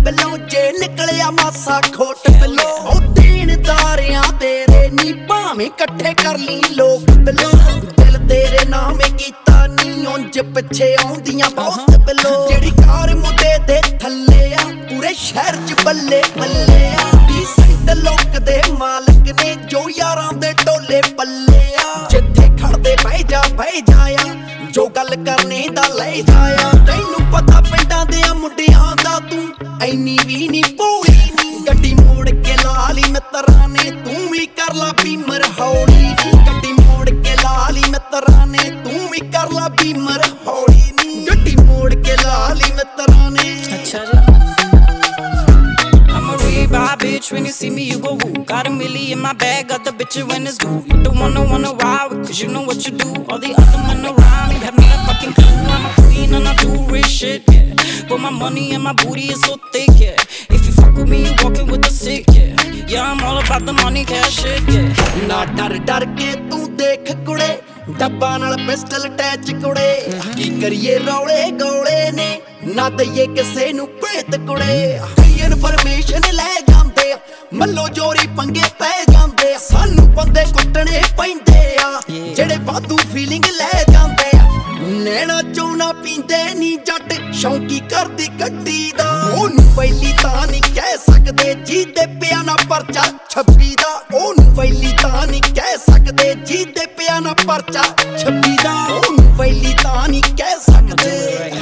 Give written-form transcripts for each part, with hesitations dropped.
Below जे निकलिया मासा खोट below ओ देनदारियां तेरे नी भावें कट्ठे कर ली लोग बिलो दिल तेरे नामे कीता नी उंज पिछे आउंदियां बहुत बिलो जेड़ी कार मुंडे दे थल्ले आ पूरे शहर च बल्ले बल्ले आ डिसेंट लोक दे मालक ने जो यारां दे टोले पल्ले आ जिथे खड़दे बह जाया जो गल करने दा ले जाया तैनू पता पिंडां दे मुंडियां दा तू ऐनी भी नी भोली नी गड्डी मोड़ के लाली मित्तरां ने तू भी कर ला बीमर हौली नी गड्डी मोड़ के लाली मित्तरां ने तू भी कर ला बीमर हौली नी गड्डी मोड़ के लाली मित्तरां ने Bye, bitch, when you see me, you go woo. Got a milli in my bag, got the bitch when it's due. You don't wanna ride with, cause you know what you do. All the other men around me have not a fucking clue. I'm a queen and I do rich shit, yeah. But my money and my booty is so thick, yeah. If you fuck with me, you walking with the sick, yeah. Yeah, I'm all about the money, cash shit, yeah. ना डर डर के तू देख कुड़े डब्बा नाल pistol attach कुड़े की करिए रौले गौले ने ना दईए किसे नू भेत कुड़े इनफॉर्मेशन ले जांदे मल्लो जोरी पंगे पै जांदे सानू बंदे कुੱਟਣੇ पैंदे आ जेड़े वाधू फीलिंग ले जांदे नैना चौना पींदे नी जट शौकी करदी गड्डी दा ओनू वैली तां नी कह सकदे जीते पिया ना परचा 26 दा ओनू वैली तां नी कह सकदे जीते पिया ना परचा 26 दा ओनू वैली तां नी कह सकदे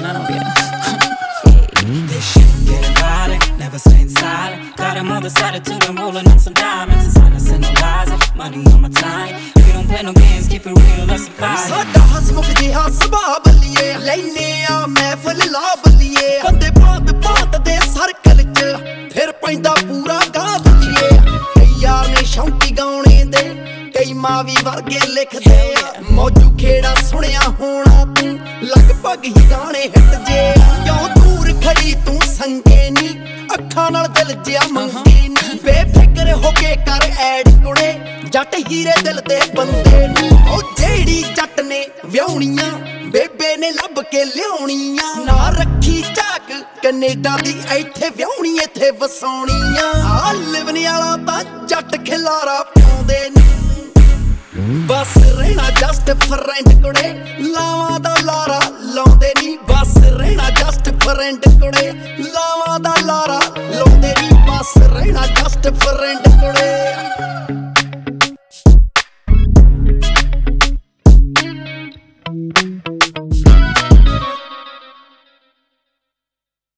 Never staying silent. Got him on the side of 2 and rolling on some diamonds. It's honest and no lies. Money on my time. We don't play no games. Keep it real. That's a fight. साडा हसमुख जिहा सुभाव बल्लिए लैने आ महफिल ला बल्लिए बंदे बात दे circle च फिर पैंदा पूरा गा बल्लिए कई यार ने शौकी गाने दे कई मावी वर्गे लिखदे मौजू खेड़ा सुनिया होना तू लगभग ही गाने हिट जे क्यों दूर खड़ी तू संगे नी ਅੱਖਾਂ ਨਾਲ ਦਿਲ ਜਿਆ ਮੰਗੀ ਨੀ ਬੇਫਿਕਰ ਹੋ ਕੇ ਕਰ ਐਡ ਕੁੜੇ ਜੱਟ ਹੀਰੇ ਦਿਲ ਦੇ ਬੰਦੇ ਨੀ ਉਹ ਜਿਹੜੀ ਜੱਟ ਨੇ ਵਿਆਹਣੀਆਂ ਬੇਬੇ ਨੇ ਲੱਭ ਕੇ ਲਿਆਉਣੀਆਂ ਨਾ ਰੱਖੀ ਝਾਕ ਕੈਨੇਡਾ ਦੀ ਇੱਥੇ ਵਿਆਹਣੀ ਇੱਥੇ ਵਸਾਉਣੀਆਂ ਆ ਲਿਵਨ ਵਾਲਾ ਤਾਂ ਜੱਟ ਖਿਲਾਰਾ ਪਾਉਂਦੇ ਨੀ ਬਸ ਰਹਿਣਾ ਜਸਟ ਫਰੈਂਡ ਕੁੜੇ ਲਾਵਾਂ ਦਾ ਲਾਰਾ ਲਾਉਂਦੇ ਨੀ ਬਸ ਰਹਿਣਾ ਜਸਟ ਫਰੈਂਡ ਕੁੜੇ ਲਾਵਾਂ ਦਾ ਲਾਰਾ ਲਾਉਂਦੇ ਨੀ ਬਸ ਰਹਿਣਾ ਜਸਟ